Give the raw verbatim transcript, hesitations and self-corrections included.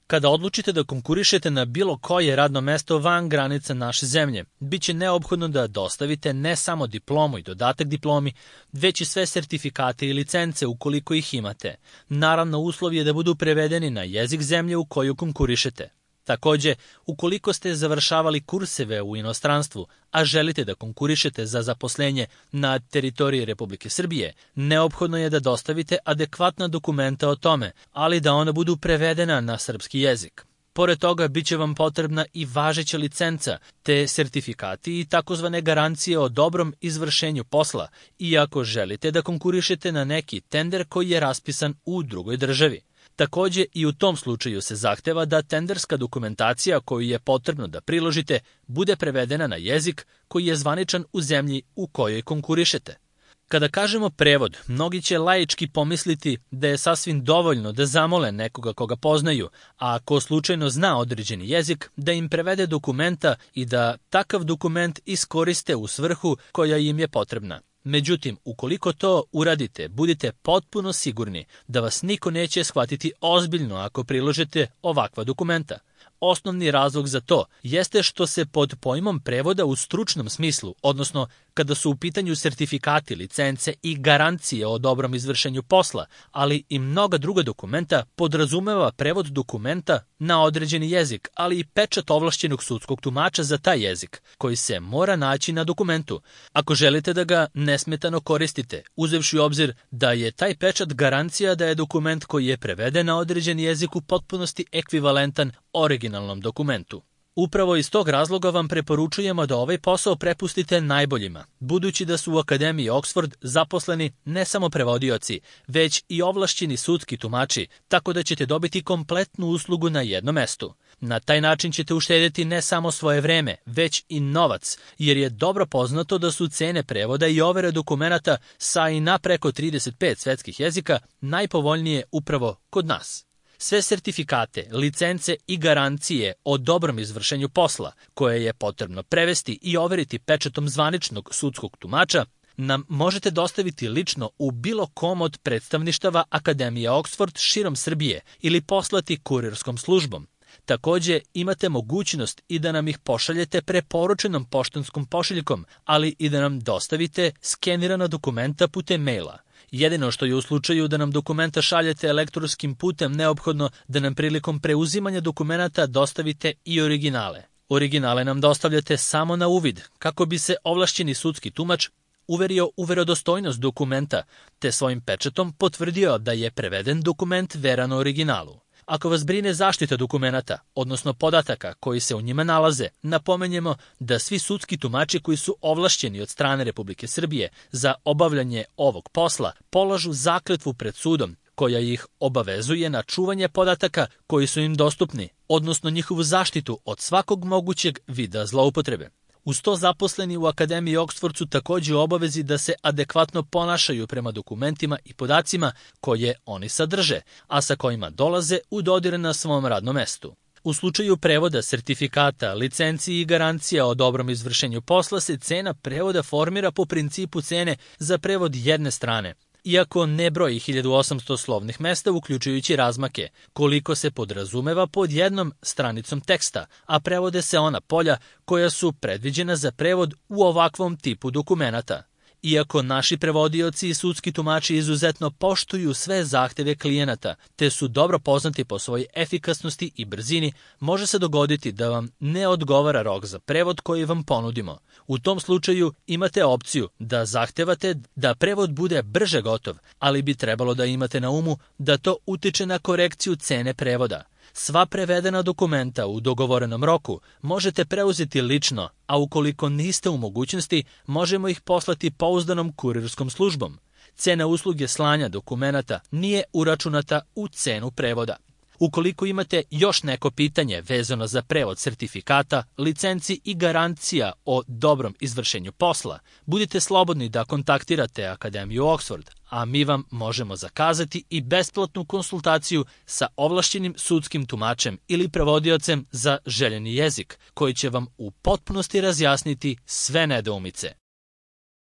Kada odlučite da konkurišete na bilo koje radno mesto van granica naše zemlje, bit će neophodno da dostavite ne samo diplomu i dodatak diplomi, već i sve sertifikate i licence ukoliko ih imate. Naravno, uslov je da budu prevedeni na jezik zemlje u koju konkurišete. Takođe, ukoliko ste završavali kurseve u inostranstvu, a želite da konkurišete za zaposlenje na teritoriji Republike Srbije, neophodno je da dostavite adekvatna dokumenta o tome, ali da ona budu prevedena na srpski jezik. Pored toga, bit će vam potrebna i važeća licenca, te sertifikati i takozvane garancije o dobrom izvršenju posla, iako želite da konkurišete na neki tender koji je raspisan u drugoj državi. Takođe, i u tom slučaju se zahteva da tenderska dokumentacija koju je potrebno da priložite bude prevedena na jezik koji je zvaničan u zemlji u kojoj konkurišete. Kada kažemo prevod, mnogi će laički pomisliti da je sasvim dovoljno da zamole nekoga koga poznaju, a ako slučajno zna određeni jezik, da im prevede dokumenta i da takav dokument iskoriste u svrhu koja im je potrebna. Međutim, ukoliko to uradite, budite potpuno sigurni da vas niko neće shvatiti ozbiljno ako priložite ovakva dokumenta. Osnovni razlog za to jeste što se pod pojmom prevoda u stručnom smislu, odnosno kada su u pitanju sertifikati, licence i garancije o dobrom izvršenju posla, ali i mnoga druga dokumenta, podrazumeva prevod dokumenta na određeni jezik, ali i pečat ovlašćenog sudskog tumača za taj jezik, koji se mora naći na dokumentu. Ako želite da ga nesmetano koristite, uzevši u obzir da je taj pečat garancija da je dokument koji je preveden na određeni jezik u potpunosti ekvivalentan originalnom dokumentu. Upravo iz tog razloga vam preporučujemo da ovaj posao prepustite najboljima, budući da su u Akademiji Oxford zaposleni ne samo prevodioci, već i ovlašćeni sudski tumači, tako da ćete dobiti kompletnu uslugu na jednom mestu. Na taj način ćete uštedjeti ne samo svoje vreme, već i novac, jer je dobro poznato da su cene prevoda i overe dokumenata sa i na preko trideset pet svetskih jezika najpovoljnije upravo kod nas. Sve sertifikate, licence i garancije o dobrom izvršenju posla, koje je potrebno prevesti i overiti pečatom zvaničnog sudskog tumača, nam možete dostaviti lično u bilo kom od predstavništava Akademije Oxford širom Srbije ili poslati kurirskom službom. Takođe, imate mogućnost i da nam ih pošaljete preporučenom poštanskom pošiljkom, ali i da nam dostavite skenirana dokumenta putem maila. Jedino što je u slučaju da nam dokumenta šaljete elektronskim putem neophodno da nam prilikom preuzimanja dokumenata dostavite i originale. Originale nam dostavljate samo na uvid, kako bi se ovlašćeni sudski tumač uverio u verodostojnost dokumenta, te svojim pečatom potvrdio da je preveden dokument veran originalu. Ako vas brine zaštita dokumenata, odnosno podataka koji se u njima nalaze, napomenjemo da svi sudski tumači koji su ovlašćeni od strane Republike Srbije za obavljanje ovog posla polažu zakletvu pred sudom, koja ih obavezuje na čuvanje podataka koji su im dostupni, odnosno njihovu zaštitu od svakog mogućeg vida zloupotrebe. Uz to zaposleni u Akademiji Oxford su takođe u obavezi da se adekvatno ponašaju prema dokumentima i podacima koje oni sadrže, a sa kojima dolaze u dodir na svom radnom mestu. U slučaju prevoda sertifikata, licenci i garancija o dobrom izvršenju posla se cena prevoda formira po principu cene za prevod jedne strane, iako ne broji hiljadu osamsto slovnih mesta uključujući razmake, koliko se podrazumeva pod jednom stranicom teksta, a prevode se ona polja koja su predviđena za prevod u ovakvom tipu dokumenata. Iako naši prevodioci i sudski tumači izuzetno poštuju sve zahteve klijenata, te su dobro poznati po svojoj efikasnosti i brzini, može se dogoditi da vam ne odgovara rok za prevod koji vam ponudimo. U tom slučaju imate opciju da zahtevate da prevod bude brže gotov, ali bi trebalo da imate na umu da to utiče na korekciju cene prevoda. Sva prevedena dokumenta u dogovorenom roku možete preuzeti lično, a ukoliko niste u mogućnosti, možemo ih poslati pouzdanom kurirskom službom. Cena usluge slanja dokumenata nije uračunata u cenu prevoda. Ukoliko imate još neko pitanje vezano za prevod sertifikata, licenci i garancija o dobrom izvršenju posla, budite slobodni da kontaktirate Akademiju Oxford, a mi vam možemo zakazati i besplatnu konsultaciju sa ovlašćenim sudskim tumačem ili prevodiocem za željeni jezik, koji će vam u potpunosti razjasniti sve nedoumice.